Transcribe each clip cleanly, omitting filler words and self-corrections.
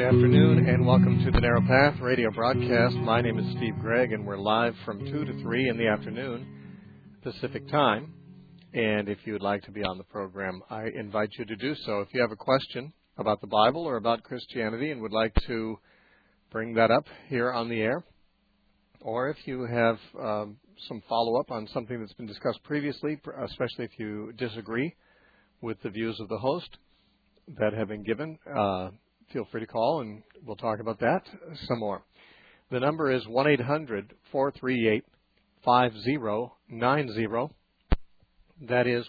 afternoon, and welcome to the Narrow Path radio broadcast. My name is Steve Gregg, and we're live from 2 to 3 in the afternoon Pacific time. And if you would like to be on the program, I invite you to do so. If you have a question about the Bible or about Christianity and would like to bring that up here on the air, or if you have some follow-up on something that's been discussed previously, especially if you disagree with the views of the host that have been given, feel free to call, and we'll talk about that some more. The number is 1-800-438-5090. That is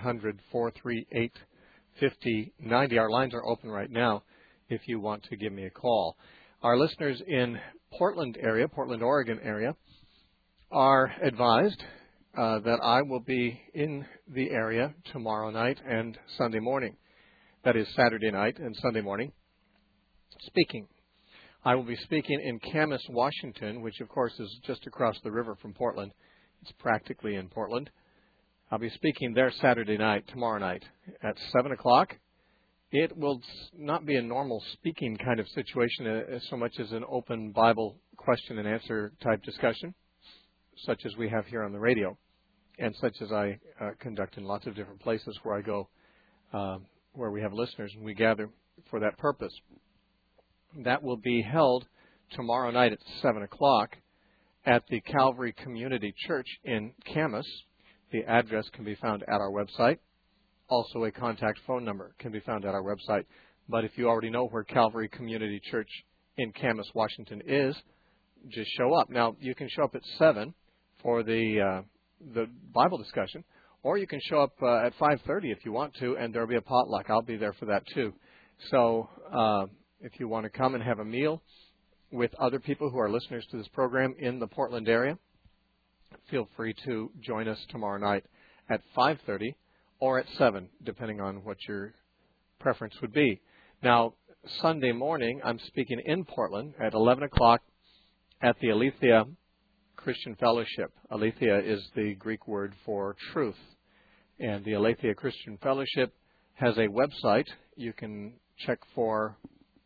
1-800-438-5090. Our lines are open right now if you want to give me a call. Our listeners in Portland, Oregon area, are advised that I will be in the area tomorrow night and Sunday morning. That is Saturday night and Sunday morning. Speaking. I will be speaking in Camas, Washington, which of course is just across the river from Portland. It's practically in Portland. I'll be speaking there Saturday night, tomorrow night, at 7 o'clock. It will not be a normal speaking kind of situation so much as an open Bible question and answer type discussion, such as we have here on the radio, and such as I conduct in lots of different places where I go, where we have listeners, and we gather for that purpose. That will be held tomorrow night at 7 o'clock at the Calvary Community Church in Camas. The address can be found at our website. Also, a contact phone number can be found at our website. But if you already know where Calvary Community Church in Camas, Washington is, just show up. Now, you can show up at 7 for the Bible discussion, or you can show up at 5:30 if you want to, and there will be a potluck. I'll be there for that too. So if you want to come and have a meal with other people who are listeners to this program in the Portland area, feel free to join us tomorrow night at 5:30 or at 7, depending on what your preference would be. Now, Sunday morning, I'm speaking in Portland at 11 o'clock at the Aletheia Christian Fellowship. Aletheia is the Greek word for truth. And the Aletheia Christian Fellowship has a website. You can check for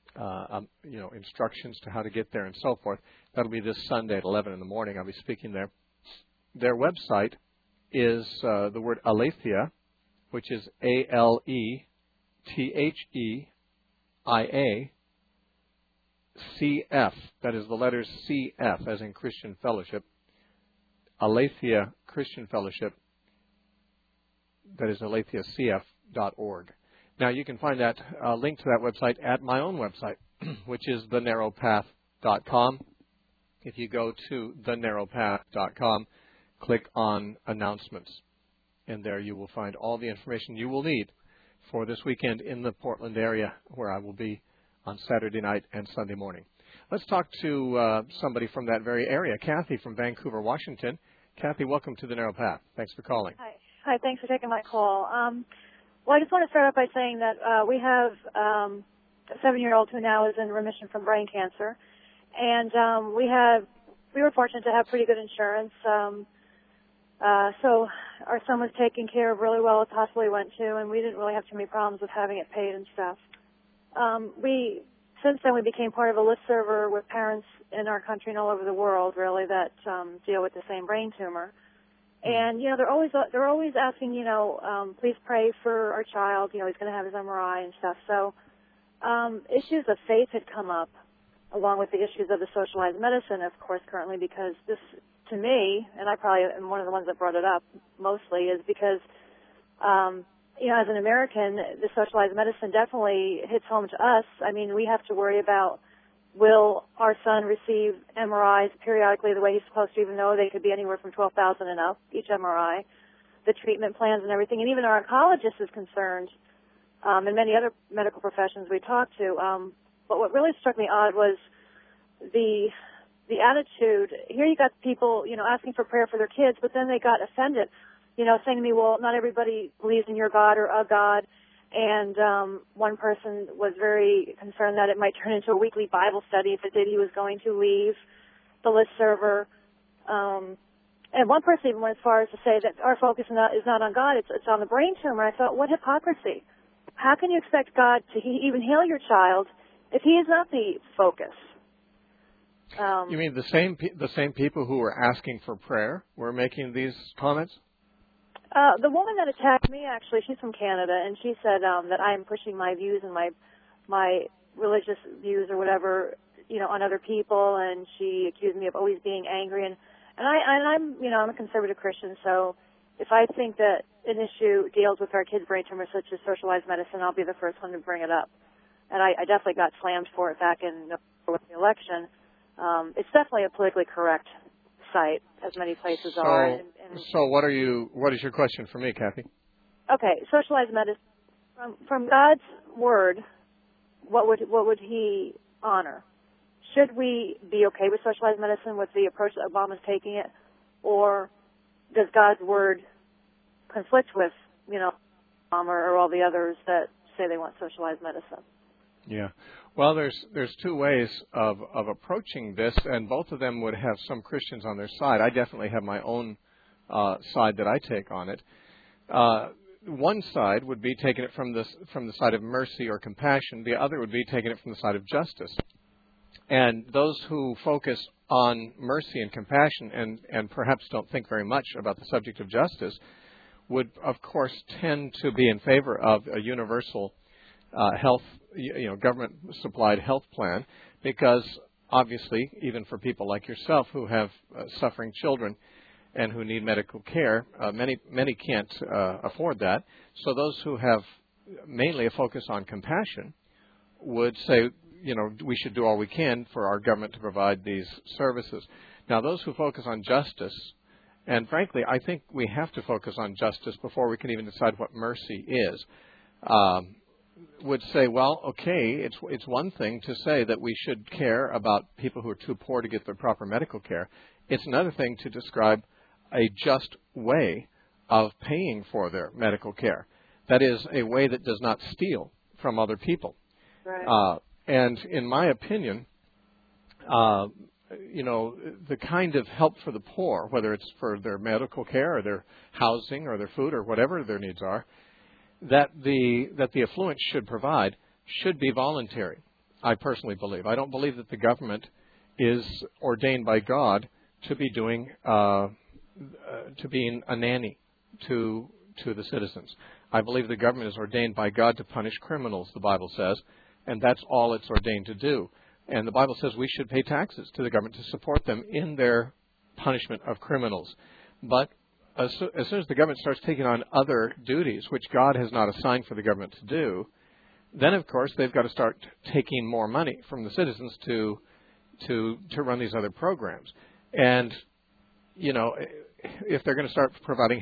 instructions to how to get there and so forth. That'll be this Sunday at 11 in the morning. I'll be speaking there. Their website is the word Aletheia, which is ALETHEIA-CF. That is the letters CF, as in Christian Fellowship. Aletheia Christian Fellowship. That is aletheia.cf.org. Now, you can find that link to that website at my own website, which is thenarrowpath.com. If you go to thenarrowpath.com, click on announcements, and there you will find all the information you will need for this weekend in the Portland area, where I will be on Saturday night and Sunday morning. Let's talk to somebody from that very area, Kathy from Vancouver, Washington. Kathy, welcome to the Narrow Path. Thanks for calling. Hi, thanks for taking my call. Well, I just want to start off by saying that we have a 7-year-old who now is in remission from brain cancer, and we were fortunate to have pretty good insurance. So our son was taken care of really well at the hospital he went to, and we didn't really have too many problems with having it paid and stuff. Since then, we became part of a listserv with parents in our country and all over the world, really, that deal with the same brain tumor. And, they're always asking, please pray for our child. He's going to have his MRI and stuff. So issues of faith had come up, along with the issues of the socialized medicine, of course, currently, because this, to me, and I probably am one of the ones that brought it up mostly, is because, as an American, the socialized medicine definitely hits home to us. I mean, we have to worry about, will our son receive MRIs periodically the way he's supposed to, even though they could be anywhere from $12,000 and up, each MRI, the treatment plans and everything. And even our oncologist is concerned, and many other medical professions we talked to. But what really struck me odd was the attitude. Here you got people, asking for prayer for their kids, but then they got offended, saying to me, well, not everybody believes in your God or a God. And one person was very concerned that it might turn into a weekly Bible study. If it did, he was going to leave the listserv. And one person even went as far as to say that our focus is not on God, it's on the brain tumor. I thought, what hypocrisy. How can you expect God to even heal your child if he is not the focus. You mean the same people who were asking for prayer were making these comments? The woman that attacked me, actually, she's from Canada, and she said that I am pushing my views and my religious views or whatever, on other people, and she accused me of always being angry, and I'm I'm a conservative Christian, so if I think that an issue deals with our kids' brain tumors such as socialized medicine, I'll be the first one to bring it up. And I definitely got slammed for it back in the election. It's definitely a politically correct site, as many places are. So what is your question for me, Kathy? Okay, socialized medicine. From God's word, what would he honor? Should we be okay with socialized medicine with the approach that Obama's taking it, or does God's word conflict with, Obama or all the others that say they want socialized medicine? Yeah. Well, there's two ways of approaching this, and both of them would have some Christians on their side. I definitely have my own side that I take on it. One side would be taking it from the side of mercy or compassion. The other would be taking it from the side of justice. And those who focus on mercy and compassion and perhaps don't think very much about the subject of justice would, of course, tend to be in favor of a universal health, government-supplied health plan, because obviously, even for people like yourself who have suffering children and who need medical care, many can't afford that. So those who have mainly a focus on compassion would say, we should do all we can for our government to provide these services. Now, those who focus on justice, and frankly, I think we have to focus on justice before we can even decide what mercy is, would say, well, okay, it's one thing to say that we should care about people who are too poor to get their proper medical care. It's another thing to describe a just way of paying for their medical care. That is, a way that does not steal from other people. Right. And in my opinion, the kind of help for the poor, whether it's for their medical care or their housing or their food or whatever their needs are, that the affluent should provide should be voluntary. I personally believe. I don't believe that the government is ordained by God to be doing to being a nanny to the citizens. I believe the government is ordained by God to punish criminals, the Bible says, and that's all it's ordained to do. And the Bible says we should pay taxes to the government to support them in their punishment of criminals. But as soon as the government starts taking on other duties, which God has not assigned for the government to do, then, of course, they've got to start taking more money from the citizens to run these other programs. And, if they're going to start providing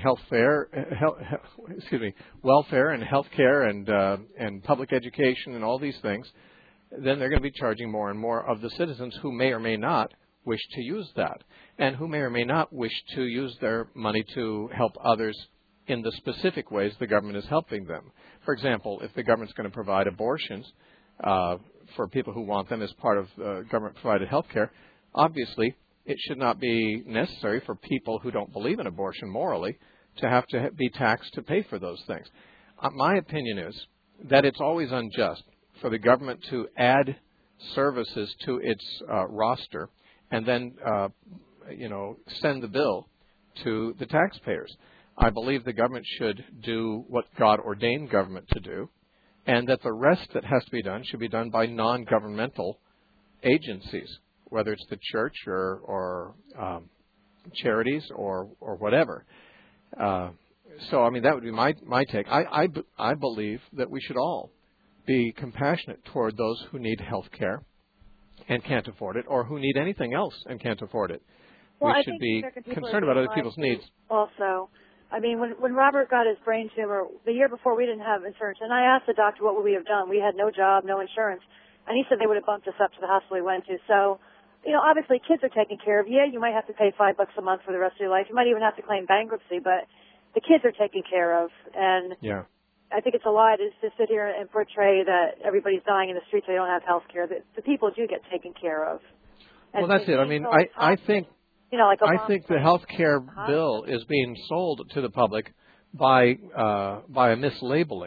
welfare and health care and public education and all these things, then they're going to be charging more and more of the citizens who may or may not wish to use that, and who may or may not wish to use their money to help others in the specific ways the government is helping them. For example, if the government's going to provide abortions for people who want them as part of government-provided health care, obviously it should not be necessary for people who don't believe in abortion morally to have to be taxed to pay for those things. My opinion is that it's always unjust for the government to add services to its roster and then, send the bill to the taxpayers. I believe the government should do what God ordained government to do, and that the rest that has to be done should be done by non-governmental agencies, whether it's the church or charities or whatever. That would be my take. I believe that we should all be compassionate toward those who need health care and can't afford it, or who need anything else and can't afford it. Well, we should be concerned about other people's needs. Also, when Robert got his brain tumor, the year before we didn't have insurance, and I asked the doctor what would we have done. We had no job, no insurance, and he said they would have bumped us up to the hospital we went to. So, obviously kids are taken care of. Yeah, you might have to pay $5 a month for the rest of your life. You might even have to claim bankruptcy, but the kids are taken care of. And yeah. I think it's a lie to sit here and portray that everybody's dying in the streets, they don't have health care. The people do get taken care of. And well, that's it. I think the health care bill is being sold to the public by a mislabeling.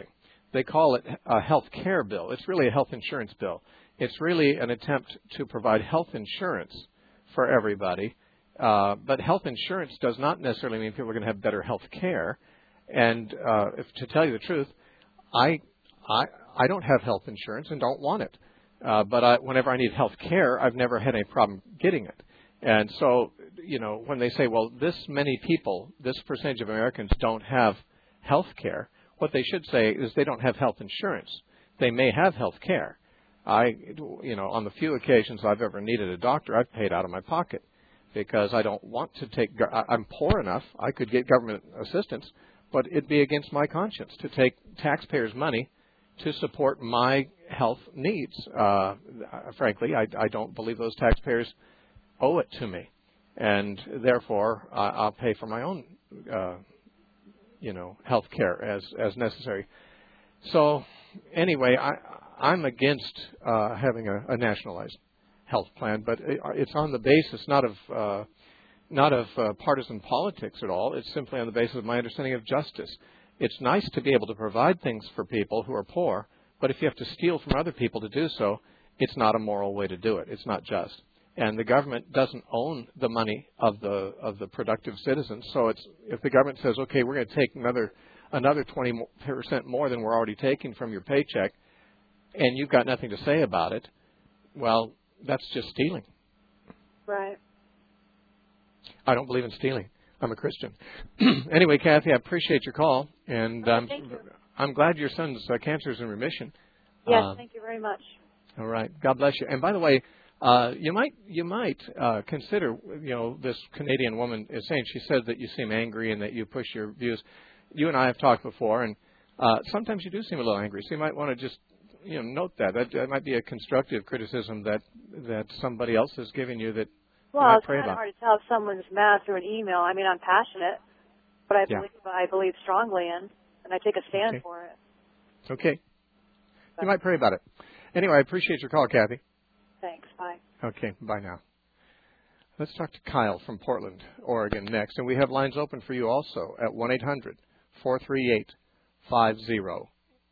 they call it a health care bill. It's really a health insurance bill. It's really an attempt to provide health insurance for everybody. But health insurance does not necessarily mean people are going to have better health care. And to tell you the truth, I don't have health insurance and don't want it. But whenever I need health care, I've never had any problem getting it. And so, when they say, well, this many people, this percentage of Americans don't have health care, what they should say is they don't have health insurance. They may have health care. On the few occasions I've ever needed a doctor, I've paid out of my pocket because I don't want to take, I'm poor enough, I could get government assistance, but it'd be against my conscience to take taxpayers' money to support my health needs. Frankly, I don't believe those taxpayers owe it to me. And therefore, I'll pay for my own, health care as necessary. So anyway, I'm against having a nationalized health plan, but it's on the basis not of partisan politics at all. It's simply on the basis of my understanding of justice. It's nice to be able to provide things for people who are poor, but if you have to steal from other people to do so, it's not a moral way to do it. It's not just. And the government doesn't own the money of the productive citizens. So if the government says, okay, we're going to take another 20% more than we're already taking from your paycheck, and you've got nothing to say about it, well, that's just stealing. Right. I don't believe in stealing. I'm a Christian. Anyway, Kathy, I appreciate your call, and thank you. I'm glad your son's cancer is in remission. Yes, thank you very much. All right. God bless you. And by the way, you might consider, this Canadian woman is saying, she said that you seem angry and that you push your views. You and I have talked before, and sometimes you do seem a little angry. So you might want to just, note that. That might be a constructive criticism that somebody else has given you that well, you might it's pray kind of about. hard to tell if someone's mad through an email. I mean, I'm passionate, but I believe strongly in, and I take a stand for it. Okay. You might pray about it. Anyway, I appreciate your call, Kathy. Thanks. Bye. Okay. Bye now. Let's talk to Kyle from Portland, Oregon next. And we have lines open for you also at 1-800-438-5090.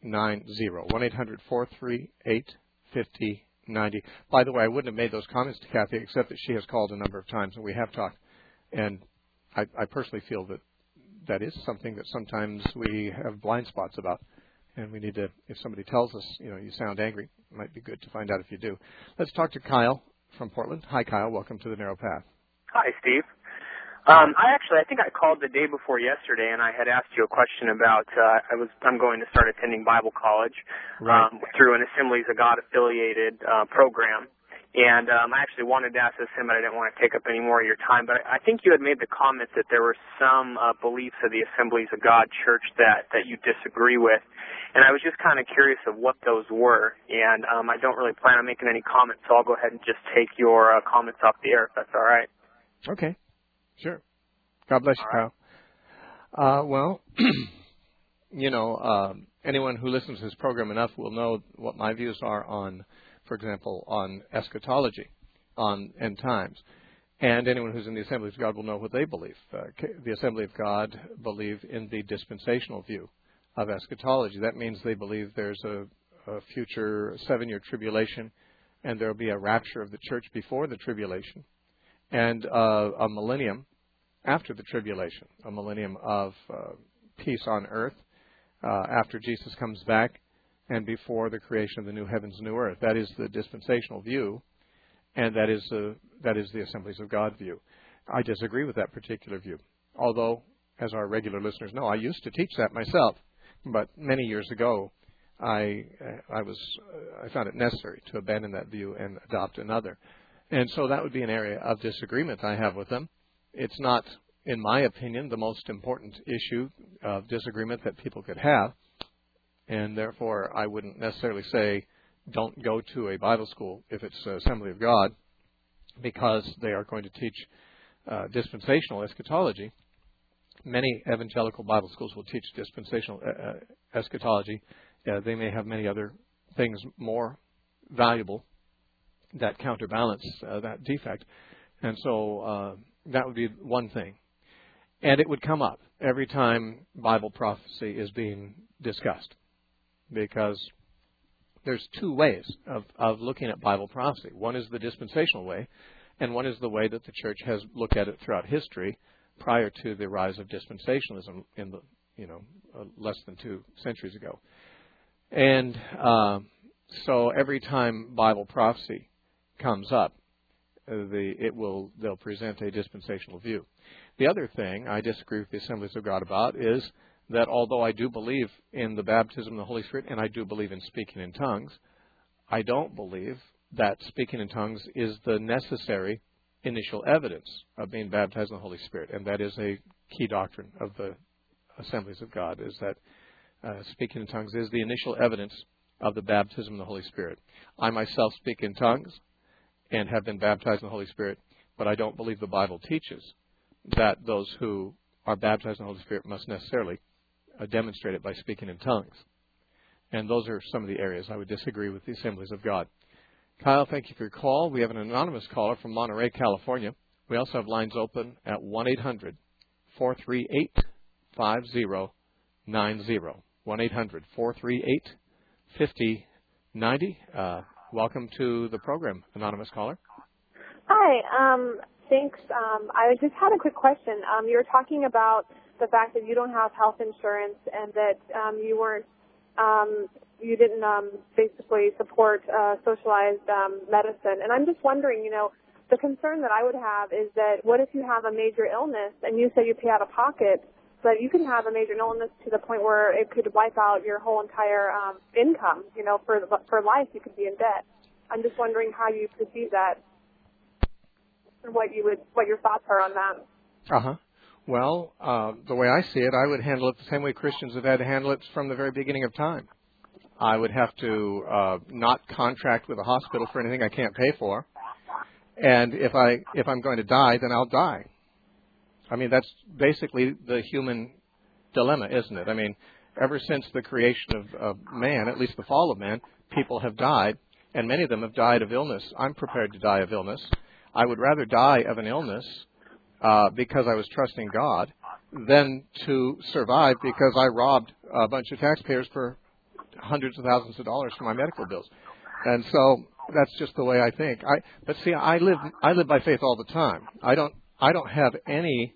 1-800-438-5090. By the way, I wouldn't have made those comments to Kathy except that she has called a number of times and we have talked. And I personally feel that is something that sometimes we have blind spots about. And we need to, if somebody tells us, you sound angry, it might be good to find out if you do. Let's talk to Kyle from Portland. Hi, Kyle. Welcome to the Narrow Path. Hi, Steve. I think I called the day before yesterday, and I had asked you a question about I'm going to start attending Bible college through an Assemblies of God affiliated program. And I actually wanted to ask this, but I didn't want to take up any more of your time. But I think you had made the comment that there were some beliefs of the Assemblies of God Church that you disagree with. And I was just kind of curious of what those were. And I don't really plan on making any comments, so I'll go ahead and just take your comments off the air, if that's all right. Okay. Sure. God bless you, Kyle. Well, anyone who listens to this program enough will know what my views are on, for example, on eschatology, on end times. And anyone who's in the Assemblies of God will know what they believe. The Assembly of God believe in the dispensational view of eschatology. That means they believe there's a future 7-year tribulation, and there will be a rapture of the church before the tribulation, and a millennium after the tribulation, a millennium of peace on earth after Jesus comes back and before the creation of the new heavens and new earth. That is the dispensational view, and that is the Assemblies of God view. I disagree with that particular view, although, as our regular listeners know, I used to teach that myself, but many years ago I found it necessary to abandon that view and adopt another. And so that would be an area of disagreement I have with them. It's not, in my opinion, the most important issue of disagreement that people could have. And therefore, I wouldn't necessarily say don't go to a Bible school if it's Assembly of God, because they are going to teach dispensational eschatology. Many evangelical Bible schools will teach dispensational eschatology. They may have many other things more valuable that counterbalance that defect. And so that would be one thing. And it would come up every time Bible prophecy is being discussed. because there's two ways of looking at Bible prophecy. One is the dispensational way, and one is the way that the church has looked at it throughout history prior to the rise of dispensationalism in the less than 2 centuries ago. And so every time Bible prophecy comes up, they'll present a dispensational view. The other thing I disagree with the Assemblies of God about is that although I do believe in the baptism of the Holy Spirit and I do believe in speaking in tongues, I don't believe that speaking in tongues is the necessary initial evidence of being baptized in the Holy Spirit. And that is a key doctrine of the Assemblies of God, is that speaking in tongues is the initial evidence of the baptism of the Holy Spirit. I myself speak in tongues and have been baptized in the Holy Spirit, but I don't believe the Bible teaches that those who are baptized in the Holy Spirit must necessarily demonstrate it by speaking in tongues. And those are some of the areas I would disagree with the Assemblies of God. Kyle, thank you for your call. We have an anonymous caller from Monterey, California. We also have lines open at 1-800-438-5090. 1-800-438-5090. Welcome to the program, anonymous caller. Hi, thanks. I just had a quick question. You were talking about the fact that you don't have health insurance and that you didn't basically support socialized medicine. And I'm just wondering, the concern that I would have is that what if you have a major illness and you say you pay out of pocket, but you can have a major illness to the point where it could wipe out your whole entire income, for life you could be in debt. I'm just wondering how you perceive that and what your thoughts are on that. Uh-huh. Well, the way I see it, I would handle it the same way Christians have had to handle it from the very beginning of time. I would have to not contract with a hospital for anything I can't pay for. And if I'm going to die, then I'll die. I mean, that's basically the human dilemma, isn't it? I mean, ever since the creation of man, at least the fall of man, people have died, and many of them have died of illness. I'm prepared to die of illness. I would rather die of an illness because I was trusting God than to survive because I robbed a bunch of taxpayers for hundreds of thousands of dollars for my medical bills. And so that's just the way I think. But see, I live by faith all the time. I don't have any.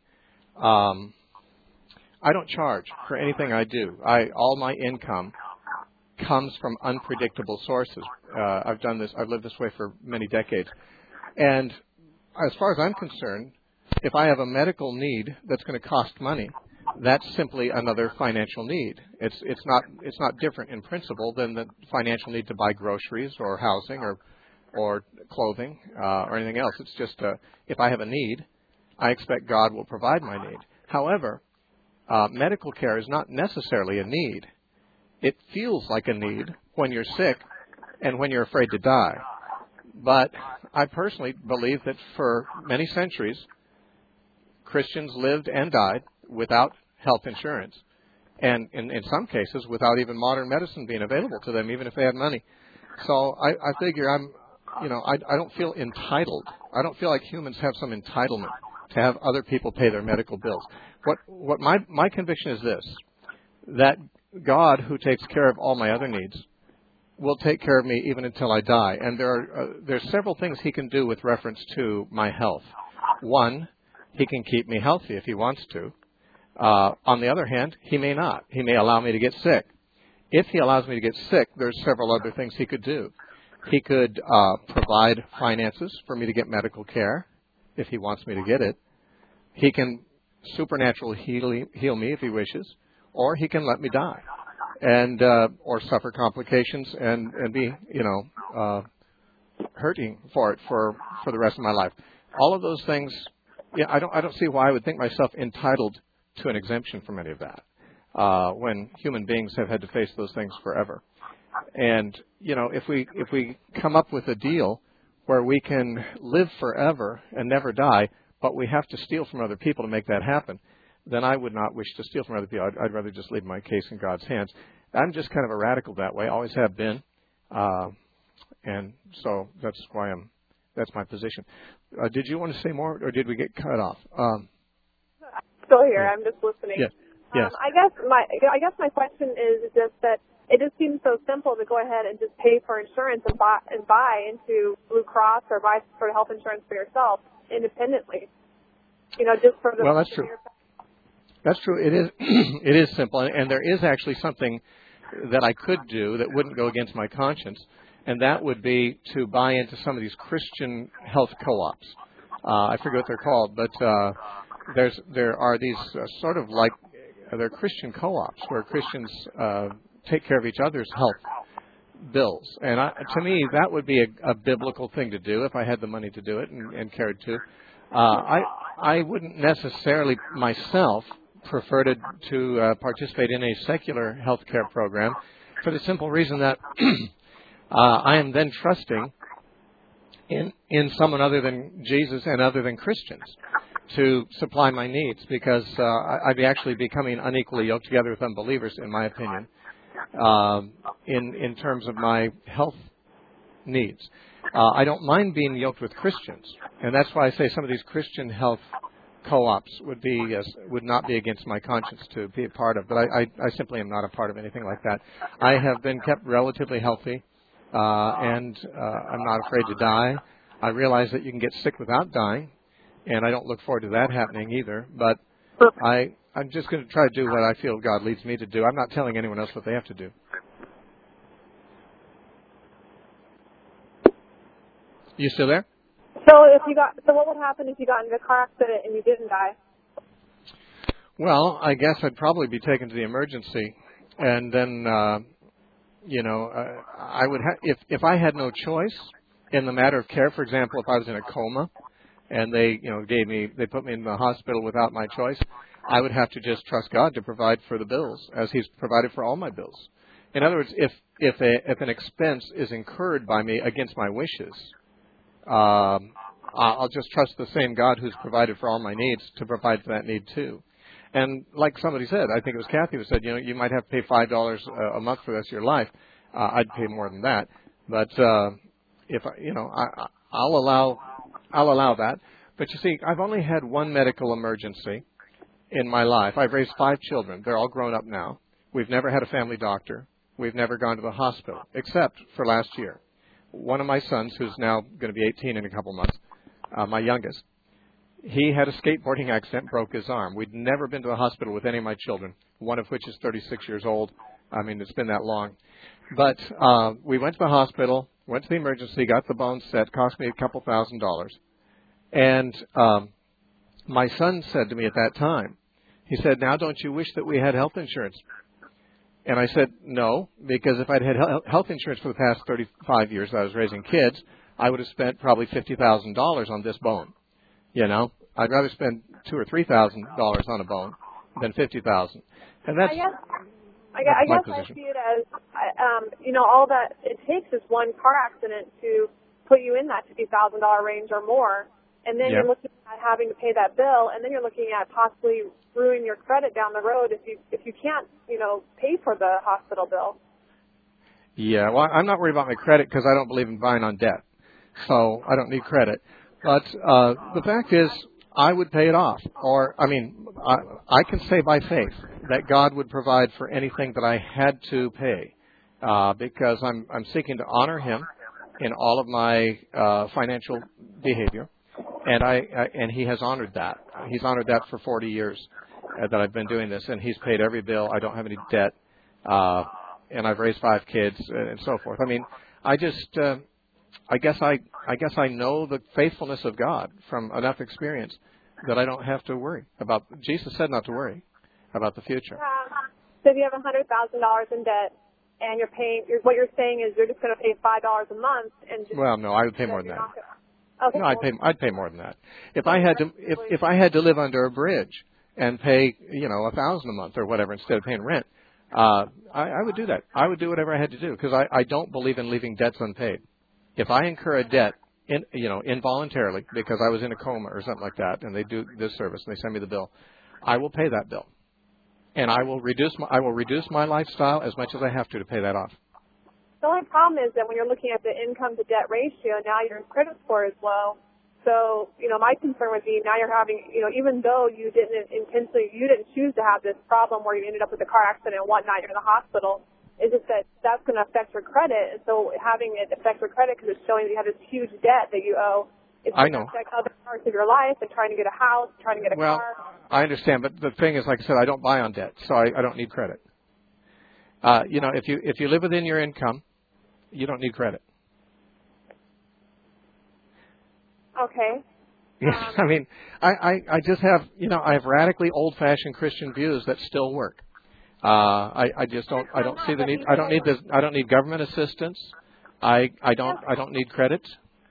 I don't charge for anything I do. All my income comes from unpredictable sources. I've lived this way for many decades. And as far as I'm concerned, if I have a medical need that's going to cost money, that's simply another financial need. It's not different in principle than the financial need to buy groceries or housing or clothing or anything else. It's just if I have a need, I expect God will provide my need. However, medical care is not necessarily a need. It feels like a need when you're sick and when you're afraid to die. But I personally believe that for many centuries, Christians lived and died without health insurance, and in some cases without even modern medicine being available to them, even if they had money. So I figure I don't feel entitled. I don't feel like humans have some entitlement to have other people pay their medical bills. What my conviction is this, that God, who takes care of all my other needs, will take care of me even until I die. And there's several things He can do with reference to my health. One, He can keep me healthy if He wants to. On the other hand, He may not. He may allow me to get sick. If He allows me to get sick, there's several other things He could do. He could provide finances for me to get medical care if He wants me to get it. He can supernaturally heal me if He wishes, or He can let me die and or suffer complications and be hurting for it for the rest of my life. All of those things. Yeah, I don't see why I would think myself entitled to an exemption from any of that when human beings have had to face those things forever. And if we come up with a deal where we can live forever and never die, but we have to steal from other people to make that happen, then I would not wish to steal from other people. I'd rather just leave my case in God's hands. I'm just kind of a radical that way. Always have been, and so that's why that's my position. Did you want to say more, or did we get cut off? Still here. Yeah. I'm just listening. Yes. Yes. I guess my question is just that it just seems so simple to go ahead and just pay for insurance and buy into Blue Cross or buy for health insurance for yourself independently. Just for the. Well, that's true. That's true. It is. It is simple, and there is actually something that I could do that wouldn't go against my conscience, and that would be to buy into some of these Christian health co-ops. I forget what they're called, but there are these sort of like they're Christian co-ops where Christians take care of each other's health bills, and to me that would be a biblical thing to do if I had the money to do it and cared to. I wouldn't necessarily myself prefer to participate in a secular health care program for the simple reason that I am then trusting in someone other than Jesus and other than Christians to supply my needs, because I'd be actually becoming unequally yoked together with unbelievers, in my opinion, in terms of my health needs. I don't mind being yoked with Christians, and that's why I say some of these Christian health co-ops would not be against my conscience to be a part of, but I simply am not a part of anything like that. I have been kept relatively healthy, and I'm not afraid to die. I realize that you can get sick without dying, and I don't look forward to that happening either, but I'm just going to try to do what I feel God leads me to do. I'm not telling anyone else what they have to do. You still there? So what would happen if you got into a car accident and you didn't die? Well, I guess I'd probably be taken to the emergency, and then I would if I had no choice in the matter of care. For example, if I was in a coma and they put me in the hospital without my choice, I would have to just trust God to provide for the bills as He's provided for all my bills. In other words, if an expense is incurred by me against my wishes, I'll just trust the same God who's provided for all my needs to provide for that need too. And like somebody said, I think it was Kathy who said, you might have to pay $5 a month for the rest of your life. I'd pay more than that, but I'll allow that. But you see, I've only had one medical emergency in my life. I've raised 5 children. They're all grown up now. We've never had a family doctor. We've never gone to the hospital, except for last year. One of my sons, who's now going to be 18 in a couple months, my youngest, he had a skateboarding accident, broke his arm. We'd never been to the hospital with any of my children, one of which is 36 years old. I mean, it's been that long. But we went to the hospital, went to the emergency, got the bone set, cost me a couple $1,000. And my son said to me at that time, he said, "Now don't you wish that we had health insurance?" And I said, no, because if I'd had health insurance for the past 35 years that I was raising kids, I would have spent probably $50,000 on this bone. I'd rather spend $2,000 or $3,000 on a bone than $50,000. And that's I guess I see it as, all that it takes is one car accident to put you in that $50,000 range or more. And then you're looking at having to pay that bill, and then you're looking at possibly ruining your credit down the road if you can't, pay for the hospital bill. Yeah, well, I'm not worried about my credit because I don't believe in buying on debt, so I don't need credit. But the fact is, I would pay it off, I can say by faith that God would provide for anything that I had to pay, because I'm seeking to honor Him in all of my financial behavior. And He has honored that. He's honored that for 40 years that I've been doing this, and He's paid every bill. I don't have any debt, and I've raised 5 kids and so forth. I guess I know the faithfulness of God from enough experience that I don't have to worry about. Jesus said not to worry about the future. So if you have $100,000 in debt, and you're paying, what you're saying is you're just going to pay $5 a month, and just, well, no, I would pay more than that. Okay. No, I'd pay more than that. If I had to live under a bridge and pay $1,000 a month or whatever instead of paying rent, I would do that. I would do whatever I had to do because I don't believe in leaving debts unpaid. If I incur a debt involuntarily because I was in a coma or something like that, and they do this service and they send me the bill, I will pay that bill, and I will reduce my lifestyle as much as I have to pay that off. The only problem is that when you're looking at the income to debt ratio, now your credit score is low. So, my concern would be now you're having, even though you didn't choose to have this problem where you ended up with a car accident and whatnot, you're in the hospital, It's just that that's going to affect your credit. And so having it affect your credit because it's showing that you have this huge debt that you owe, it's going to affect other parts of your life and trying to get a house, trying to get a car. Well, I understand, but the thing is, like I said, I don't buy on debt, so I don't need credit. If you live within your income, you don't need credit. Okay. Yes, I mean, I just have, I have radically old-fashioned Christian views that still work. I just don't see the need. I don't need this. I don't need government assistance. I don't need credit.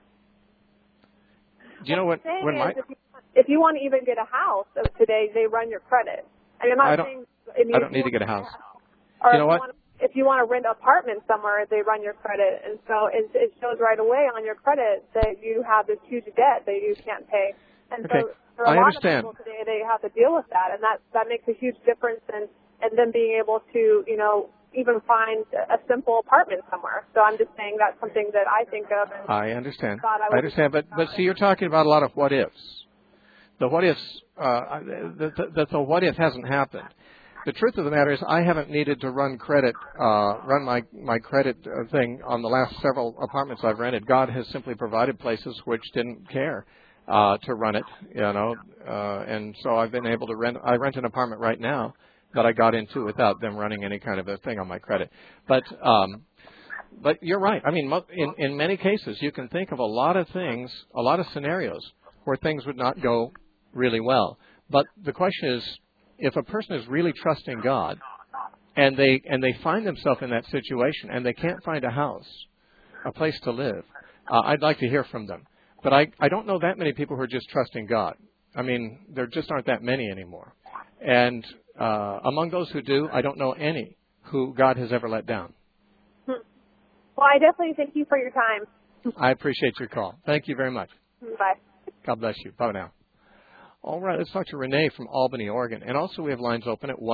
Do you know what? When if you want to even get a house today, they run your credit. I mean, I'm not saying I don't need to get a house. Or you know what? If you want to rent an apartment somewhere, they run your credit, and so it shows right away on your credit that you have this huge debt that you can't pay. And okay. so for a lot of people today, they have to deal with that, and that makes a huge difference in them being able to, even find a simple apartment somewhere. So I'm just saying that's something that I think of. And I understand. I understand, but see, you're talking about a lot of what ifs. The what ifs, the what if hasn't happened. The truth of the matter is, I haven't needed to run my credit thing on the last several apartments I've rented. God has simply provided places which didn't care to run it, and so I've been able to rent. I rent an apartment right now that I got into without them running any kind of a thing on my credit. But you're right. I mean, in many cases, you can think of a lot of things, a lot of scenarios where things would not go really well. But the question is, if a person is really trusting God and they find themselves in that situation and they can't find a house, a place to live, I'd like to hear from them. But I don't know that many people who are just trusting God. I mean, there just aren't that many anymore. And among those who do, I don't know any who God has ever let down. Well, I definitely thank you for your time. I appreciate your call. Thank you very much. Bye. God bless you. Bye now. All right, let's talk to Renee from Albany, Oregon. And also we have lines open at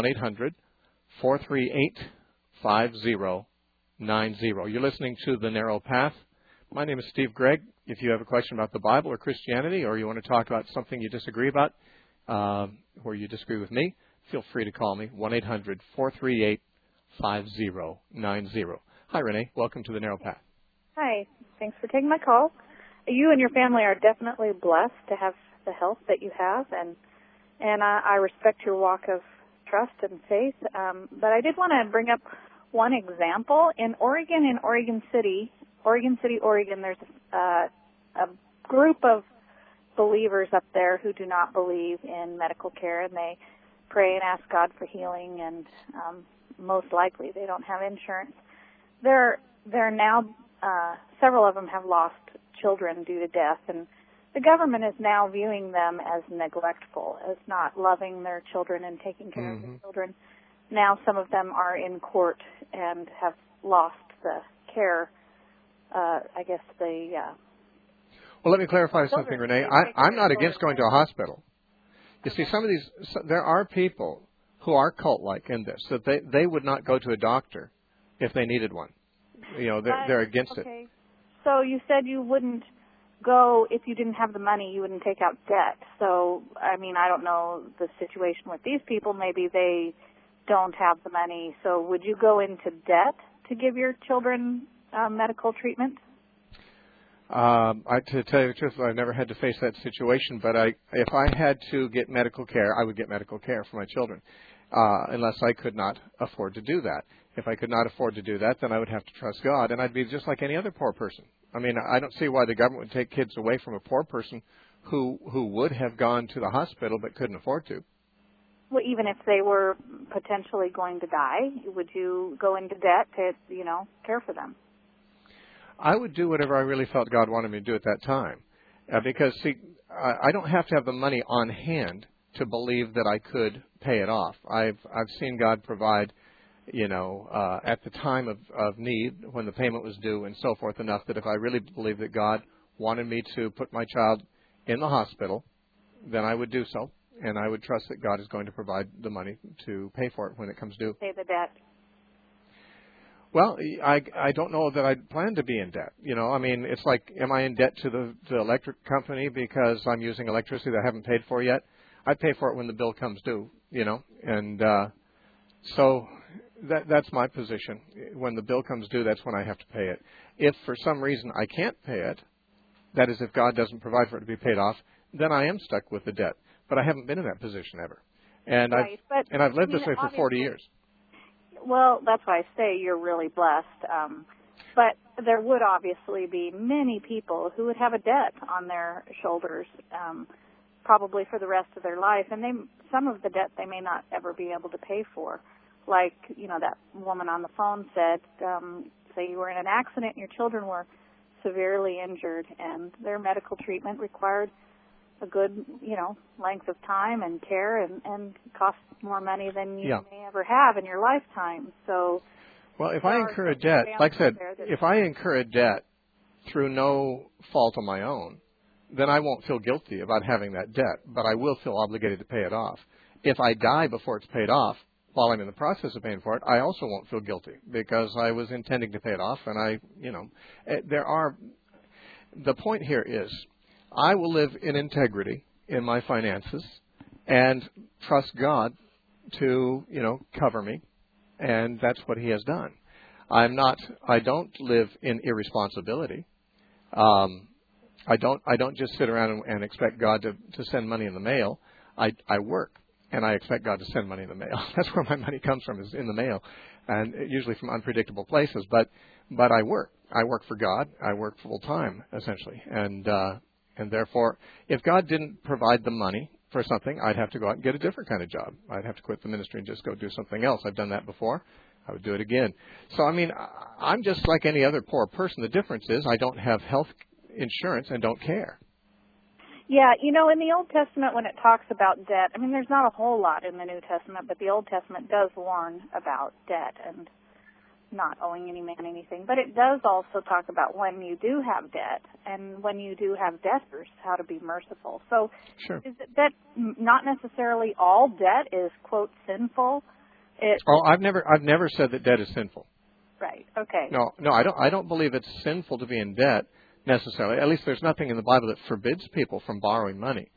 1-800-438-5090. You're listening to The Narrow Path. My name is Steve Gregg. If you have a question about the Bible or Christianity, or you want to talk about something you disagree about, or you disagree with me, feel free to call me, 1-800-438-5090. Hi, Renee. Welcome to The Narrow Path. Hi. Thanks for taking my call. You and your family are definitely blessed to have the health that you have, and I respect your walk of trust and faith. But I did want to bring up one example. In Oregon City, Oregon, there's a group of believers up there who do not believe in medical care, and they pray and ask God for healing, and most likely they don't have insurance. They're now, several of them have lost children due to death, and the government is now viewing them as neglectful, as not loving their children and taking care of their children. Now some of them are in court and have lost the care, Well, let me clarify something, Renee. I'm not against going to a hospital. You see, there are people who are cult-like in this, that they would not go to a doctor if they needed one. They're against it. So you said you wouldn't go if you didn't have the money, you wouldn't take out debt. So, I mean, I don't know the situation with these people. Maybe they don't have the money. So would you go into debt to give your children medical treatment? To tell you the truth, I've never had to face that situation, but if I had to get medical care, I would get medical care for my children, unless I could not afford to do that. If I could not afford to do that, then I would have to trust God, and I'd be just like any other poor person. I mean, I don't see why the government would take kids away from a poor person who would have gone to the hospital but couldn't afford to. Well, even if they were potentially going to die, would you go into debt to, care for them? I would do whatever I really felt God wanted me to do at that time. Because, see, I don't have to have the money on hand to believe that I could pay it off. I've seen God provide, at the time of need, when the payment was due and so forth, enough that if I really believed that God wanted me to put my child in the hospital, then I would do so. And I would trust that God is going to provide the money to pay for it when it comes due. Pay the debt. Well, I don't know that I'd plan to be in debt. I mean, it's like, am I in debt to the electric company because I'm using electricity that I haven't paid for yet? I'd pay for it when the bill comes due, and so That's my position. When the bill comes due, that's when I have to pay it. If for some reason I can't pay it, that is if God doesn't provide for it to be paid off, then I am stuck with the debt. But I haven't been in that position ever. And right. I've lived this way for 40 years. Well, that's why I say you're really blessed. But there would obviously be many people who would have a debt on their shoulders, probably for the rest of their life, and some of the debt they may not ever be able to pay for. Like, that woman on the phone said, say you were in an accident and your children were severely injured and their medical treatment required a good, length of time and care and costs more money than you may ever have in your lifetime. So, well, if I incur a debt, like I said, if I incur a debt through no fault of my own, then I won't feel guilty about having that debt, but I will feel obligated to pay it off. If I die before it's paid off, while I'm in the process of paying for it, I also won't feel guilty because I was intending to pay it off, and the point here is I will live in integrity in my finances and trust God to, cover me, and that's what He has done. I don't live in irresponsibility. I don't just sit around and expect God to send money in the mail. I work, and I expect God to send money in the mail. That's where my money comes from, is in the mail, and usually from unpredictable places. But I work. I work for God. I work full time, essentially, and therefore, if God didn't provide the money for something, I'd have to go out and get a different kind of job. I'd have to quit the ministry and just go do something else. I've done that before. I would do it again. So, I'm just like any other poor person. The difference is I don't have health insurance and don't care. Yeah, in the Old Testament when it talks about debt, there's not a whole lot in the New Testament, but the Old Testament does warn about debt and not owing any man anything. But it does also talk about when you do have debt and when you do have debtors, how to be merciful. So sure. Is it that not necessarily all debt is, quote, sinful? I've never said that debt is sinful. Right, okay. No, I don't believe it's sinful to be in debt necessarily. At least there's nothing in the Bible that forbids people from borrowing money.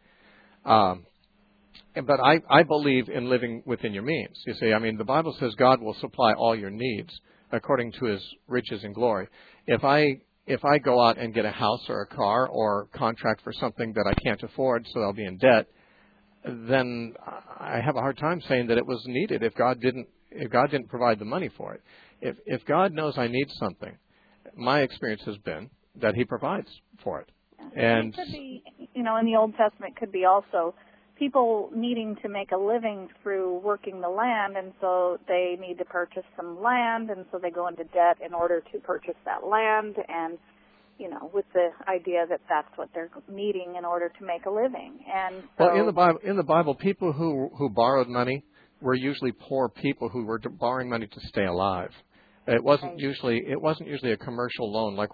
But I believe in living within your means. You see, the Bible says God will supply all your needs according to His riches and glory. If I go out and get a house or a car or contract for something that I can't afford, so I'll be in debt, then I have a hard time saying that it was needed if God didn't provide the money for it. If God knows I need something, my experience has been that He provides for it. And it could be, in the Old Testament, could be also people needing to make a living through working the land, and so they need to purchase some land, and so they go into debt in order to purchase that land, and with the idea that that's what they're needing in order to make a living. And so, well, in the Bible, people who borrowed money were usually poor people who were borrowing money to stay alive. It wasn't usually a commercial loan like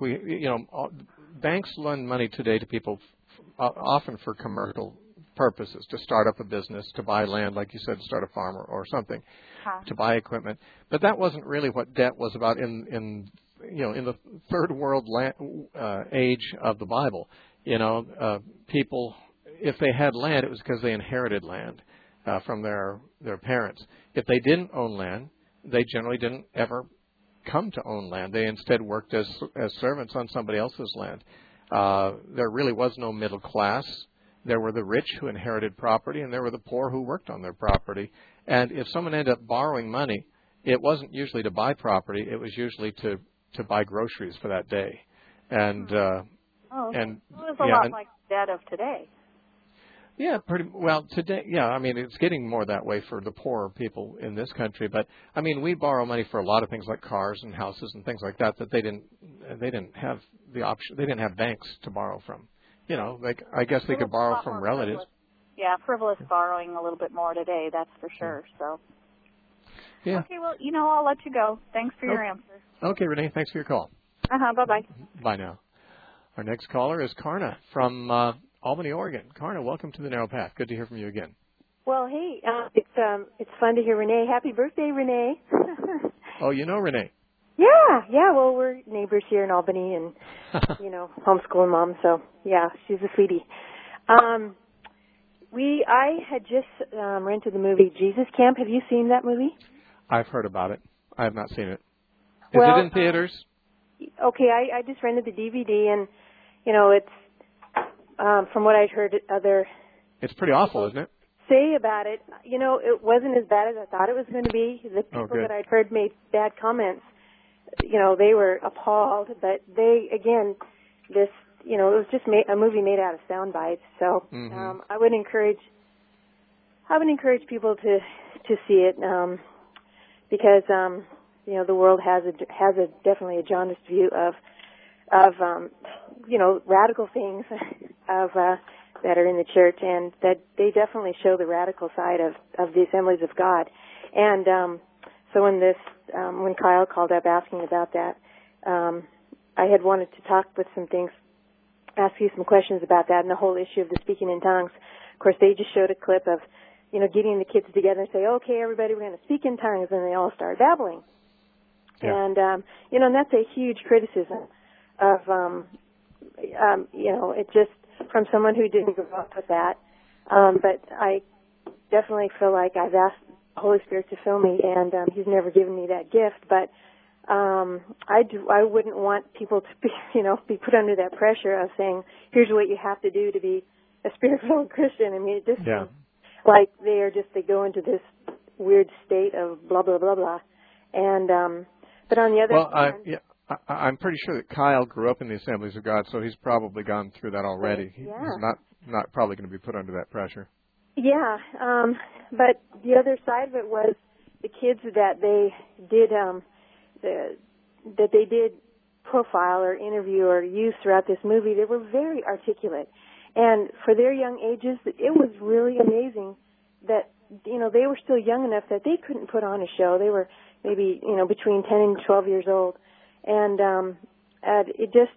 banks lend money today to people often for commercial purposes, to start up a business, to buy land, like you said, to start a farm or something, to buy equipment. But that wasn't really what debt was about in the third world age of the Bible. People, if they had land, it was because they inherited land from their parents. If they didn't own land, they generally didn't ever come to own land. They instead worked as servants on somebody else's land. There really was no middle class. There were the rich who inherited property, and there were the poor who worked on their property. And if someone ended up borrowing money, it wasn't usually to buy property. It was usually to buy groceries for that day. And okay. and it was a lot like debt of today. Yeah, pretty well today. Yeah, it's getting more that way for the poorer people in this country. But we borrow money for a lot of things like cars and houses and things like that they didn't have the option. They didn't have banks to borrow from. I guess they could borrow from relatives. Yeah, frivolous borrowing a little bit more today, that's for sure. So. Yeah. Okay, well, I'll let you go. Thanks for your answer. Okay, Renee, thanks for your call. Bye-bye. Bye now. Our next caller is Karna from Albany, Oregon. Karna, welcome to the Narrow Path. Good to hear from you again. Well, hey, it's fun to hear Renee. Happy birthday, Renee. Oh, you know Renee? Yeah. Well, we're neighbors here in Albany, and homeschooling mom. So yeah, she's a sweetie. I had just rented the movie Jesus Camp. Have you seen that movie? I've heard about it. I have not seen it. Is Well, it in theaters? Okay, I just rented the DVD, and it's from what I'd heard other It's pretty awful, isn't it? say about it. It wasn't as bad as I thought it was going to be. The people that I'd heard made bad comments. They were appalled, but it was just a movie made out of sound bites. So I would encourage people to see it because the world has definitely a jaundiced view of radical things that are in the church, and that they definitely show the radical side of the Assemblies of God. And so when Kyle called up asking about that, I had wanted to talk with ask you some questions about that and the whole issue of the speaking in tongues. Of course, they just showed a clip of getting the kids together and say, okay, everybody, we're going to speak in tongues, and they all start babbling. Yeah. And, and that's a huge criticism of, it just from someone who didn't grow up with that. But I definitely feel like I've asked the Holy Spirit to fill me, and He's never given me that gift. But I wouldn't want people to be put under that pressure of saying, here's what you have to do to be a Spirit-filled Christian. I mean, it just seems like they go into this weird state of blah, blah, blah, blah. And, but on the other hand... I'm pretty sure that Kyle grew up in the Assemblies of God, so he's probably gone through that already. Yeah. He's not probably going to be put under that pressure. Yeah, but the other side of it was the kids that they did profile or interview or use throughout this movie. They were very articulate, and for their young ages, it was really amazing that they were still young enough that they couldn't put on a show. They were maybe between 10 and 12 years old. And it just,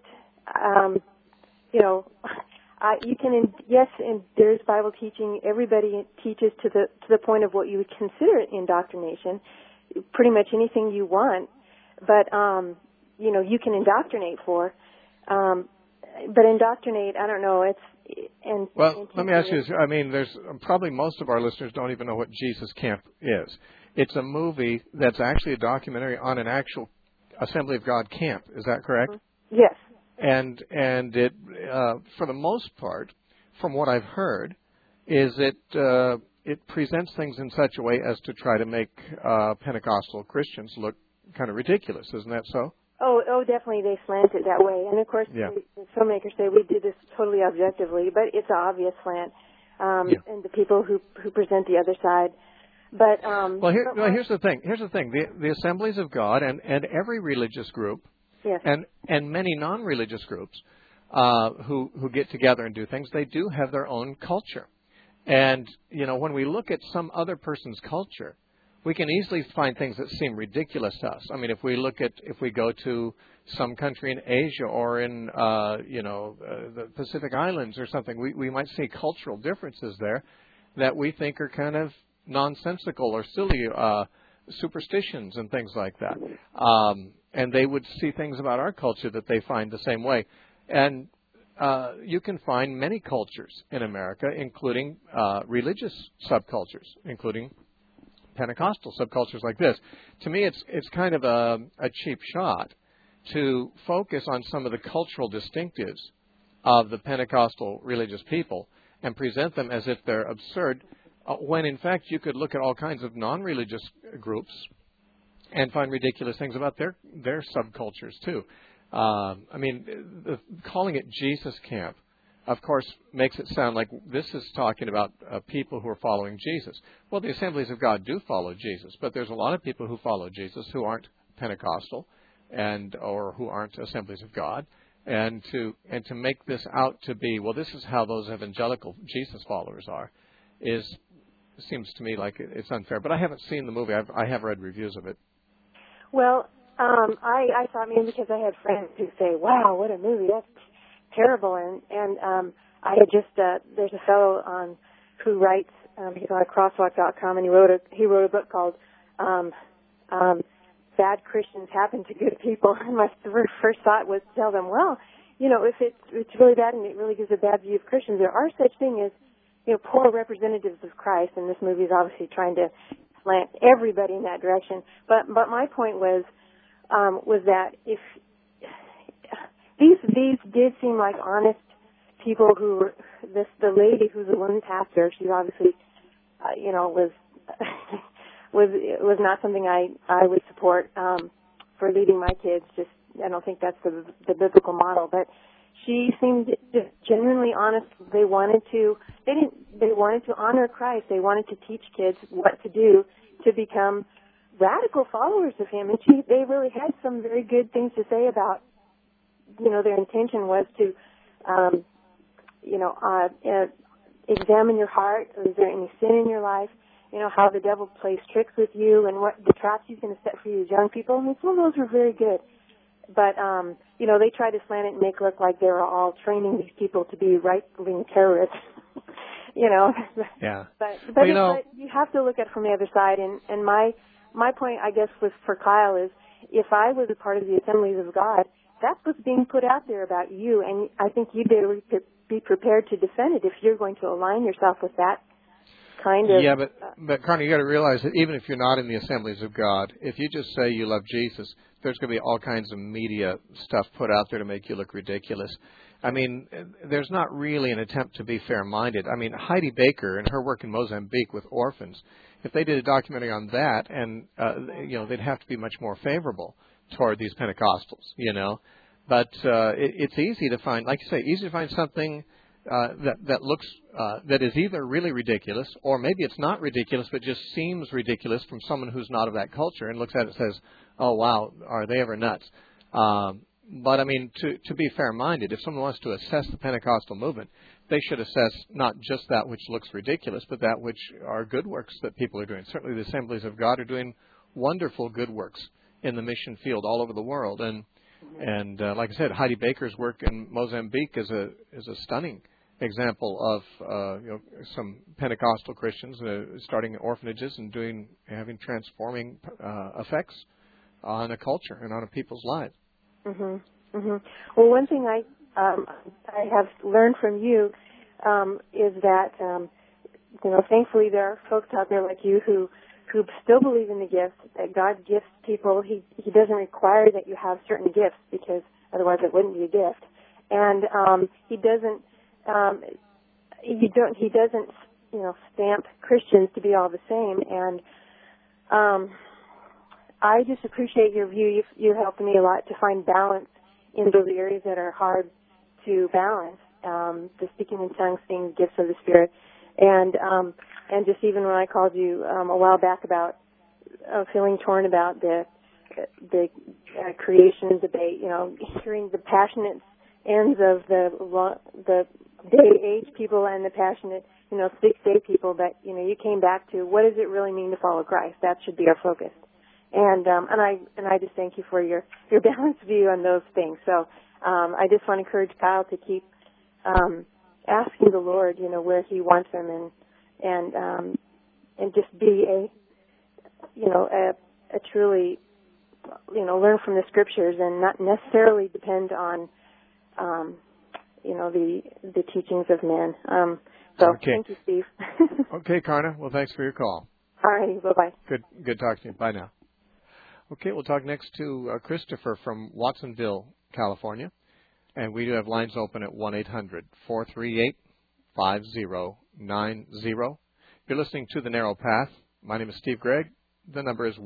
you can, yes, and there's Bible teaching. Everybody teaches to the point of what you would consider indoctrination, pretty much anything you want. But, you can indoctrinate for. But indoctrinate, I don't know, let me ask you this. I mean, there's probably most of our listeners don't even know what Jesus Camp is. It's a movie that's actually a documentary on an actual Assembly of God camp. Is that correct? Yes. And it, for the most part, from what I've heard, is it presents things in such a way as to try to make Pentecostal Christians look kind of ridiculous. Isn't that so? Oh, definitely they slant it that way. And of course, the filmmakers say we did this totally objectively, but it's an obvious slant. And the people who present the other side. But here's the thing. The Assemblies of God and every religious group, and many non-religious groups who get together and do things, they do have their own culture. And when we look at some other person's culture, we can easily find things that seem ridiculous to us. I mean, if we go to some country in Asia or in the Pacific Islands or something, we might see cultural differences there that we think are kind of nonsensical or silly superstitions and things like that. And they would see things about our culture that they find the same way. And you can find many cultures in America, including religious subcultures, including Pentecostal subcultures like this. To me, it's kind of a cheap shot to focus on some of the cultural distinctives of the Pentecostal religious people and present them as if they're absurd, when in fact you could look at all kinds of non-religious groups and find ridiculous things about their subcultures too. Calling it Jesus Camp, of course, makes it sound like this is talking about people who are following Jesus. Well, the Assemblies of God do follow Jesus, but there's a lot of people who follow Jesus who aren't Pentecostal or who aren't Assemblies of God. And to make this out to be, well, this is how those evangelical Jesus followers are, seems to me like it's unfair. But I haven't seen the movie. I have read reviews of it. Well, I thought maybe because I had friends who say, "Wow, what a movie! That's terrible." And I had just there's a fellow who writes. He's on crosswalk.com, and he wrote a book called "Bad Christians Happen to Good People." And my first thought was to tell them, well, if it's really bad and it really gives a bad view of Christians, there are such thing as poor representatives of Christ, and this movie is obviously trying to slant everybody in that direction. But my point was that if these did seem like honest people who were, the lady who's a woman pastor, she obviously, was not something I would support for leading my kids. Just, I don't think that's the biblical model. But she seemed just genuinely honest. They wanted to honor Christ. They wanted to teach kids what to do to become radical followers of Him. And they really had some very good things to say about, their intention was to, examine your heart. Is there any sin in your life? How the devil plays tricks with you and what the traps he's going to set for you as young people. I mean, some of those were very good. But, they tried to slant it and make it look like they were all training these people to be right-wing terrorists, Yeah. But you have to look at it from the other side. And my point, I guess, was for Kyle is if I was a part of the Assemblies of God, that's what's being put out there about you. And I think you'd be prepared to defend it if you're going to align yourself with that kind of... Yeah, but Carney, you got to realize that even if you're not in the Assemblies of God, if you just say you love Jesus, there's going to be all kinds of media stuff put out there to make you look ridiculous. I mean, there's not really an attempt to be fair-minded. I mean, Heidi Baker and her work in Mozambique with orphans, if they did a documentary on that, and they'd have to be much more favorable toward these Pentecostals, But it's easy to find, like you say, easy to find something that looks that is either really ridiculous, or maybe it's not ridiculous but just seems ridiculous from someone who's not of that culture and looks at it and says, "Oh wow, are they ever nuts?" But I mean, to be fair-minded, if someone wants to assess the Pentecostal movement, they should assess not just that which looks ridiculous, but that which are good works that people are doing. Certainly, the Assemblies of God are doing wonderful good works in the mission field all over the world, and like I said, Heidi Baker's work in Mozambique is a stunning example of some Pentecostal Christians starting orphanages and having transforming effects on a culture and on a people's lives. Mhm. Mhm. Well, one thing I have learned from you is that thankfully there are folks out there like you who still believe in the gifts, that God gifts people. He doesn't require that you have certain gifts because otherwise it wouldn't be a gift. And he doesn't stamp Christians to be all the same. And I just appreciate your view. You helped me a lot to find balance in those areas that are hard to balance. The speaking in tongues, being gifts of the Spirit, and just even when I called you a while back about feeling torn about the creation debate, hearing the passionate ends of the day-age people and the passionate, 6-day people, but you came back to what does it really mean to follow Christ? That should be our focus. And I just thank you for your balanced view on those things. So I just want to encourage Kyle to keep asking the Lord, where He wants him, and just be a truly, learn from the Scriptures and not necessarily depend on, the teachings of men. Okay. Thank you, Steve. Okay, Karna. Well, thanks for your call. All righty. Bye-bye. Good talking to you. Bye now. Okay, we'll talk next to Christopher from Watsonville, California. And we do have lines open at 1-800-438-5090. You're listening to The Narrow Path. My name is Steve Gregg. The number is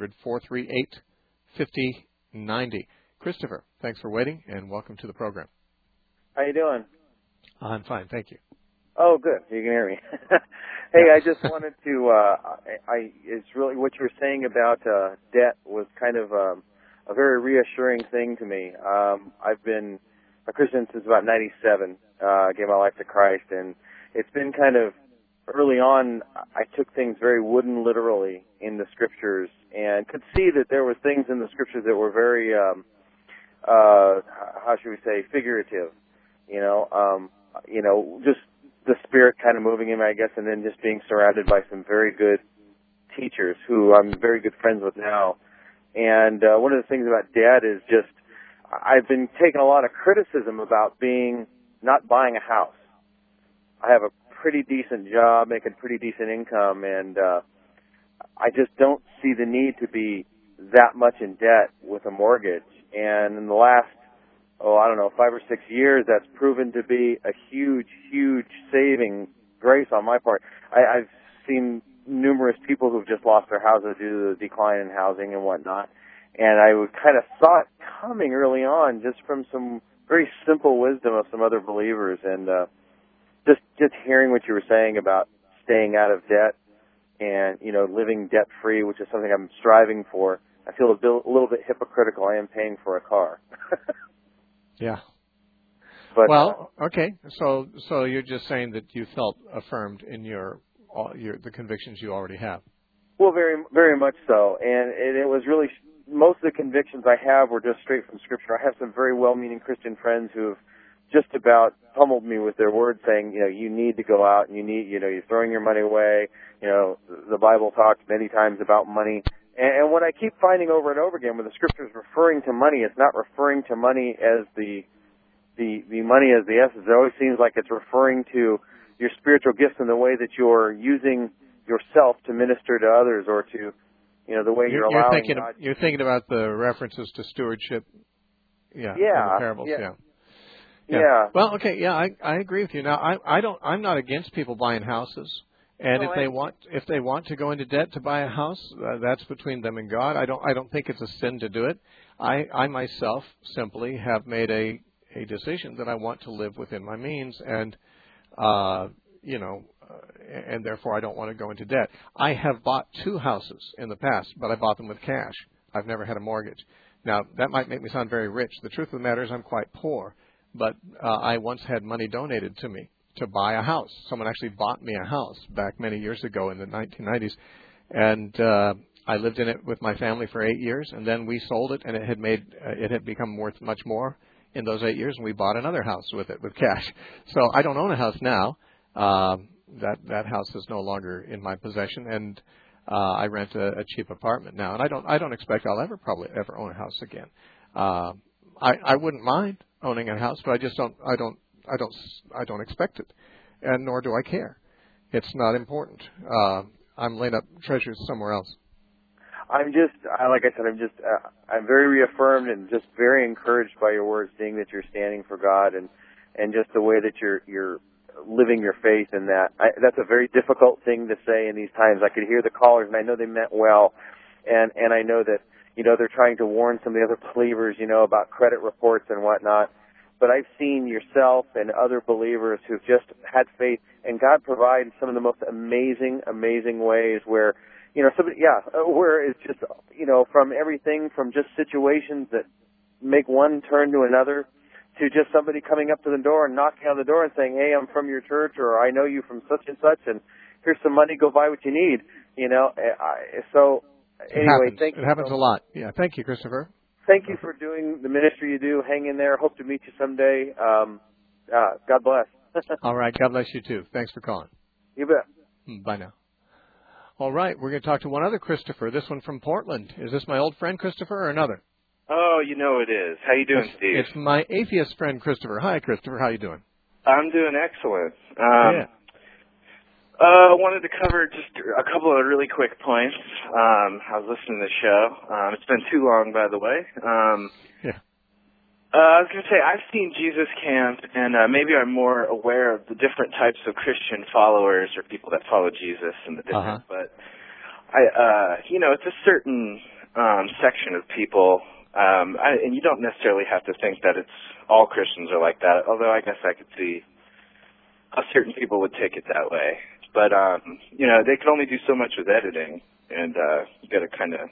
1-800-438-5090. Christopher, thanks for waiting, and welcome to the program. How you doing? I'm fine, thank you. Oh, good. You can hear me. Hey, I just wanted to, it's really what you were saying about debt was kind of a very reassuring thing to me. I've been a Christian since about 97, gave my life to Christ, and it's been kind of early on, I took things very wooden literally in the Scriptures and could see that there was things in the Scriptures that were very, how should we say, figurative, just the Spirit kind of moving in me, I guess, and then just being surrounded by some very good teachers who I'm very good friends with now. And one of the things about Dad is just I've been taking a lot of criticism about not buying a house. I have a pretty decent job, making pretty decent income, and I just don't see the need to be that much in debt with a mortgage. And in the last, 5 or 6 years, that's proven to be a huge, huge saving grace on my part. I've seen numerous people who've just lost their houses due to the decline in housing and whatnot. And I kind of saw it coming early on just from some very simple wisdom of some other believers. And just hearing what you were saying about staying out of debt and, living debt-free, which is something I'm striving for, I feel a little bit hypocritical. I am paying for a car. Yeah. But, well, okay. So you're just saying that you felt affirmed in the convictions you already have. Well, very, very much so. And it was really, most of the convictions I have were just straight from Scripture. I have some very well-meaning Christian friends who have just about pummeled me with their words saying, you need to go out and you're throwing your money away. The Bible talks many times about money. And what I keep finding over and over again when the Scripture is referring to money, it's not referring to money as the money as the essence. It always seems like it's referring to your spiritual gifts and the way that you're using yourself to minister to others, or to, the way you're allowing God. You're thinking about the references to stewardship. Yeah. Yeah. The parables. Yeah. Yeah. Well, okay. Yeah, I agree with you. Now, I'm not against people buying houses. And if they want to go into debt to buy a house, that's between them and God. I don't think it's a sin to do it. I myself simply have made a decision that I want to live within my means, and and therefore I don't want to go into debt. I have bought 2 houses in the past, but I bought them with cash. I've never had a mortgage. Now, that might make me sound very rich. The truth of the matter is I'm quite poor, but I once had money donated to me to buy a house. Someone actually bought me a house back many years ago in the 1990s, and I lived in it with my family for 8 years, and then we sold it, and it had become worth much more in those 8 years, and we bought another house with it with cash. So I don't own a house now. That house is no longer in my possession, and I rent a cheap apartment now, and I don't expect I'll probably ever own a house again. I wouldn't mind owning a house, but I don't expect it, and nor do I care. It's not important. I'm laying up treasures somewhere else. I'm very reaffirmed and just very encouraged by your words, seeing that you're standing for God and just the way that you're living your faith in that. That's a very difficult thing to say in these times. I could hear the callers, and I know they meant well, and I know that they're trying to warn some of the other believers, about credit reports and whatnot. But I've seen yourself and other believers who've just had faith, and God provides some of the most amazing, amazing ways where, where it's just, from everything from just situations that make one turn to another, to just somebody coming up to the door and knocking on the door and saying, hey, I'm from your church, or I know you from such and such, and here's some money, go buy what you need, So, anyway, thank you. It happens a lot. Yeah, thank you, Christopher. Thank you for doing the ministry you do. Hang in there. Hope to meet you someday. God bless. All right. God bless you, too. Thanks for calling. You bet. Bye now. All right. We're going to talk to one other Christopher, this one from Portland. Is this my old friend, Christopher, or another? Oh, it is. How you doing, Steve? It's my atheist friend, Christopher. Hi, Christopher. How you doing? I'm doing excellent. Yeah. I wanted to cover just a couple of really quick points. I was listening to the show. It's been too long, by the way. Yeah. I was going to say, I've seen Jesus Camp, and maybe I'm more aware of the different types of Christian followers or people that follow Jesus and the different. But it's a certain section of people, and you don't necessarily have to think that it's all Christians are like that. Although I guess I could see how certain people would take it that way. But, they can only do so much with editing, and you got to kind of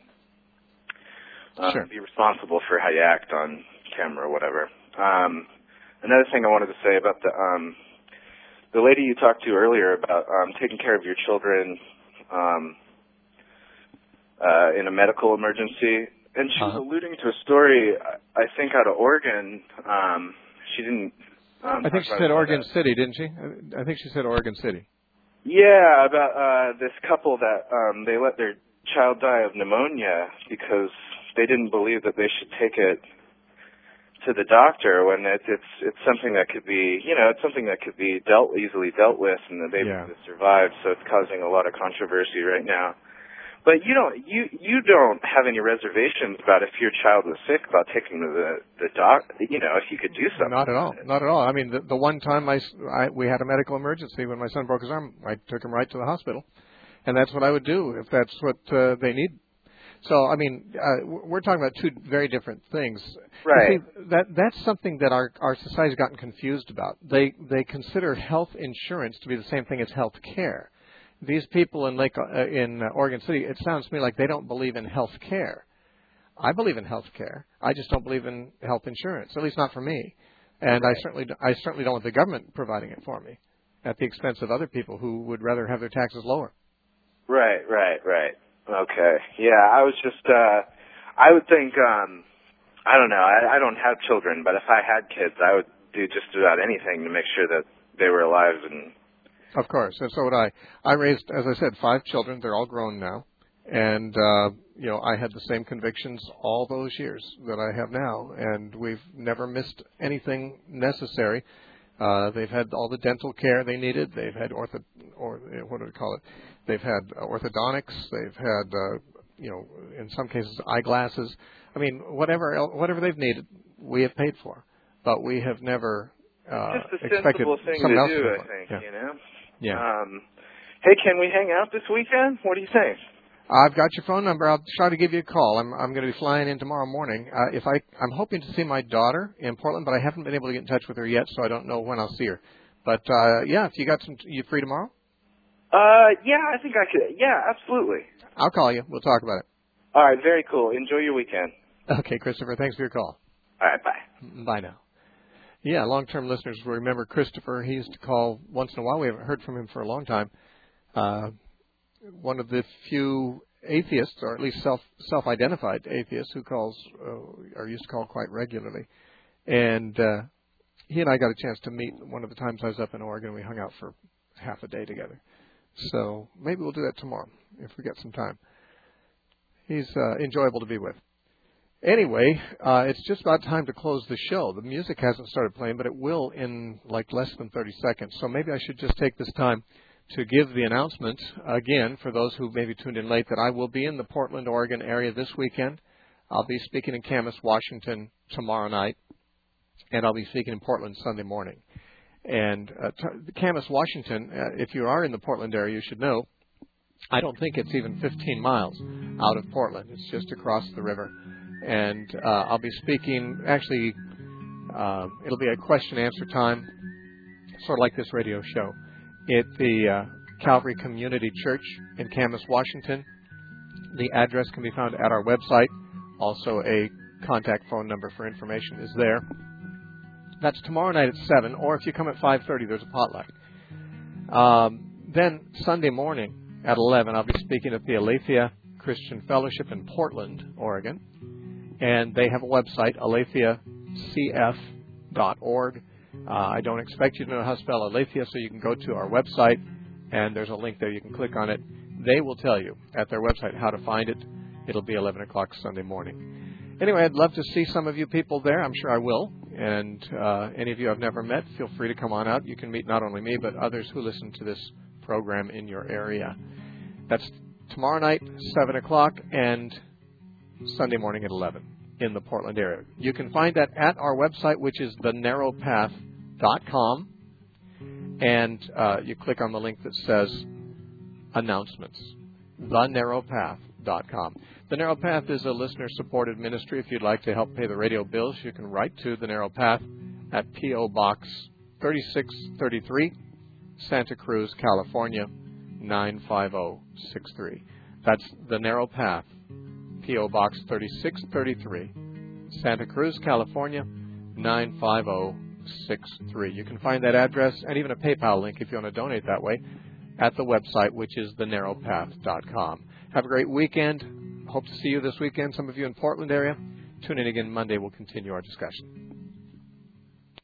be responsible for how you act on camera or whatever. Another thing I wanted to say about the lady you talked to earlier about taking care of your children in a medical emergency, and she was alluding to a story, I think, out of Oregon. She didn't... I think she said Oregon City, didn't she? I think she said Oregon City. Yeah, about this couple that they let their child die of pneumonia because they didn't believe that they should take it to the doctor when it's something that could be, it's something that could be easily dealt with, and the baby would have survived. So it's causing a lot of controversy right now. But you don't have any reservations about if your child was sick about taking the doc. If you could do something. Not at all. Not at all. I mean, the one time we had a medical emergency when my son broke his arm, I took him right to the hospital, and that's what I would do if that's what they need. So, I mean, we're talking about two very different things. Right. You see, that's something that our society's gotten confused about. They consider health insurance to be the same thing as health care. These people in Oregon City, it sounds to me like they don't believe in health care. I believe in health care. I just don't believe in health insurance, at least not for me. And I certainly don't want the government providing it for me at the expense of other people who would rather have their taxes lower. Right. Okay. Yeah, I was just, I would think, I don't know, I don't have children, but if I had kids, I would do just about anything to make sure that they were alive. And of course, and so would I. I raised, as I said, 5 children. They're all grown now. And, I had the same convictions all those years that I have now, and we've never missed anything necessary. They've had all the dental care they needed. They've had They've had orthodontics. They've had, in some cases, eyeglasses. I mean, whatever they've needed, we have paid for. But we have never just a expected sensible thing someone to else do, to I think, Yeah. Yeah. Hey, can we hang out this weekend? What do you think? I've got your phone number. I'll try to give you a call. I'm going to be flying in tomorrow morning. I'm hoping to see my daughter in Portland, but I haven't been able to get in touch with her yet, so I don't know when I'll see her. But if you free tomorrow? Yeah, I think I could. Yeah, absolutely. I'll call you. We'll talk about it. All right, very cool. Enjoy your weekend. Okay, Christopher. Thanks for your call. All right, bye. Bye now. Yeah, long-term listeners will remember Christopher. He used to call once in a while. We haven't heard from him for a long time. One of the few atheists, or at least self-identified atheists, who calls or used to call quite regularly. And he and I got a chance to meet one of the times I was up in Oregon. We hung out for half a day together. So maybe we'll do that tomorrow if we get some time. He's enjoyable to be with. Anyway, it's just about time to close the show. The music hasn't started playing, but it will in like less than 30 seconds. So maybe I should just take this time to give the announcement again for those who maybe tuned in late that I will be in the Portland, Oregon area this weekend. I'll be speaking in Camas, Washington tomorrow night, and I'll be speaking in Portland Sunday morning. And Camas, Washington, if you are in the Portland area, you should know, I don't think it's even 15 miles out of Portland. It's just across the river. And I'll be speaking, actually, it'll be a question-answer time, sort of like this radio show, at the Calvary Community Church in Camas, Washington. The address can be found at our website. Also, a contact phone number for information is there. That's tomorrow night at 7, or if you come at 5:30, there's a potluck. Then Sunday morning at 11, I'll be speaking at the Aletheia Christian Fellowship in Portland, Oregon. And they have a website, aletheacf.org. I don't expect you to know how to spell Aletheia, so you can go to our website, and there's a link there. You can click on it. They will tell you at their website how to find it. It'll be 11 o'clock Sunday morning. Anyway, I'd love to see some of you people there. I'm sure I will. And any of you I've never met, feel free to come on out. You can meet not only me, but others who listen to this program in your area. That's tomorrow night, 7 o'clock, and Sunday morning at 11 in the Portland area. You can find that at our website, which is thenarrowpath.com, and you click on the link that says announcements, thenarrowpath.com. The Narrow Path is a listener-supported ministry. If you'd like to help pay the radio bills, you can write to The Narrow Path at P.O. Box 3633, Santa Cruz, California, 95063. That's The Narrow Path, P.O. Box 3633, Santa Cruz, California, 95063. You can find that address and even a PayPal link if you want to donate that way at the website, which is thenarrowpath.com. Have a great weekend. Hope to see you this weekend, some of you in Portland area. Tune in again Monday. We'll continue our discussion.